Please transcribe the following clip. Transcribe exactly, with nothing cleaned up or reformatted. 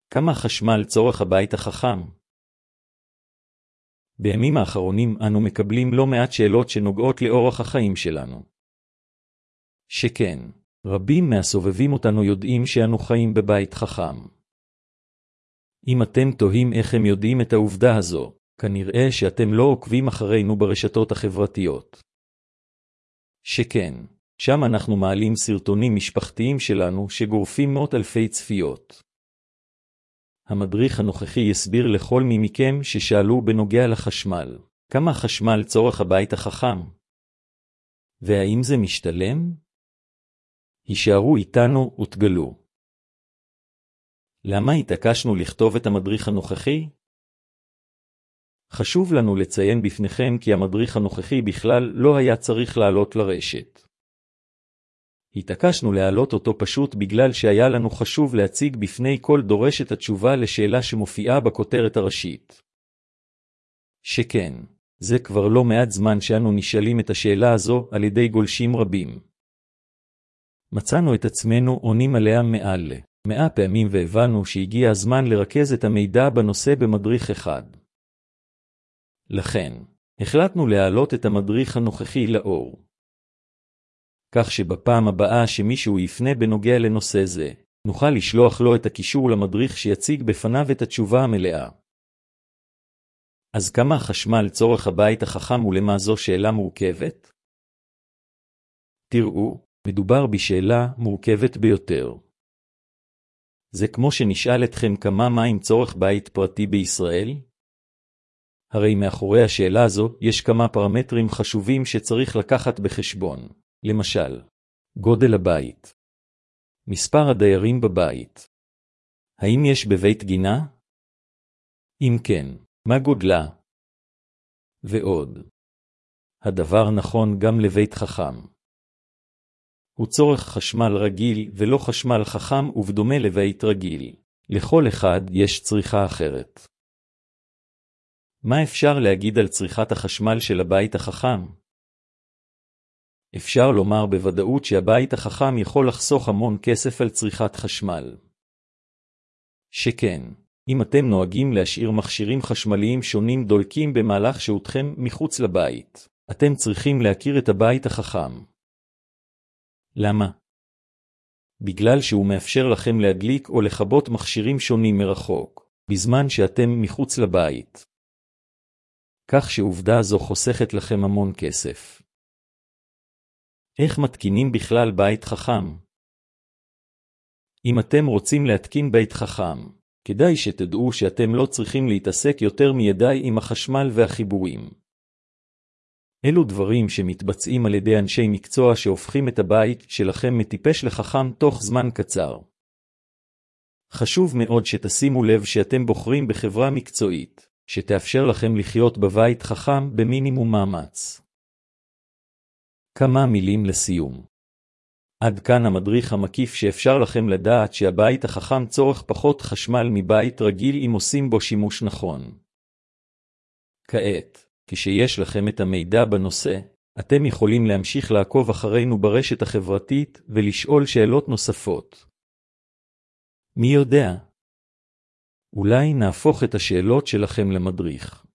כמה חשמל צורך הבית החכם? בימים האחרונים אנו מקבלים לא מעט שאלות שנוגעות לאורח החיים שלנו. שכן, רבים מהסובבים אותנו יודעים שאנו חיים בבית חכם. אם אתם תוהים איך הם יודעים את העובדה הזו, כנראה שאתם לא עוקבים אחרינו ברשתות החברתיות. שכן, שם אנחנו מעלים סרטונים משפחתיים שלנו שגורפים מאות אלפי צפיות. המדריך הנוכחי יסביר לכל מי מכם ששאלו בנוגע לחשמל, כמה חשמל צורך הבית החכם? והאם זה משתלם? הישארו איתנו ותגלו. למה התעקשנו לכתוב את המדריך הנוכחי? חשוב לנו לציין בפניכם כי המדריך הנוכחי בכלל לא היה צריך לעלות לרשת. התעקשנו להעלות אותו פשוט בגלל שהיה לנו חשוב להציג בפני כל דורש את התשובה לשאלה שמופיעה בכותרת הראשית. שכן, זה כבר לא מעט זמן שאנו נשאלים את השאלה הזו על ידי גולשים רבים. מצאנו את עצמנו עונים עליה מעל מאה פעמים והבנו שהגיע הזמן לרכז את המידע בנושא במדריך אחד. לכן, החלטנו להעלות את המדריך הנוכחי לאור. כך שבפעם הבאה שמישהו יפנה בנוגע לנושא זה, נוכל לשלוח לו את הקישור למדריך שיציג בפניו את התשובה המלאה. אז כמה חשמל צורך הבית החכם ולמה זו שאלה מורכבת? תראו, מדובר בשאלה מורכבת ביותר. זה כמו שנשאל אתכם כמה מים צורך בית פרטי בישראל? הרי מאחורי השאלה הזו יש כמה פרמטרים חשובים שצריך לקחת בחשבון. למשל, גודל הבית, מספר הדיירים בבית, האם יש בבית גינה? אם כן, מה גודלה? ועוד. הדבר נכון גם לבית חכם. הוא צורך חשמל רגיל ולא חשמל חכם ובדומה לבית רגיל. לכל אחד יש צריכה אחרת. מה אפשר להגיד על צריכת החשמל של הבית החכם? אפשר לומר בוודאות שהבית החכם יכול לחסוך המון כסף על צריכת חשמל. שכן, אם אתם נוהגים להשאיר מכשירים חשמליים שונים דולקים במהלך שהותכם מחוץ לבית, אתם צריכים להכיר את הבית החכם. למה? בגלל שהוא מאפשר לכם להדליק או לכבות מכשירים שונים מרחוק, בזמן שאתם מחוץ לבית. כך שעובדה זו חוסכת לכם המון כסף. איך מתקינים בכלל בית חכם? אם אתם רוצים להתקין בית חכם, כדאי שתדעו שאתם לא צריכים להתעסק יותר מידי עם החשמל והחיבורים. אלו דברים שמתבצעים על ידי אנשי מקצוע שהופכים את הבית שלכם מטיפש לחכם תוך זמן קצר. חשוב מאוד שתשימו לב שאתם בוחרים בחברה מקצועית, שתאפשר לכם לחיות בבית חכם במינימום מאמץ. כמה מילים לסיום. עד כאן המדריך המקיף שאפשר לכם לדעת שהבית החכם צורך פחות חשמל מבית רגיל אם עושים בו שימוש נכון. כעת, כשיש לכם את המידע בנושא, אתם יכולים להמשיך לעקוב אחרינו ברשת החברתית ולשאול שאלות נוספות. מי יודע? אולי נהפוך את השאלות שלכם למדריך.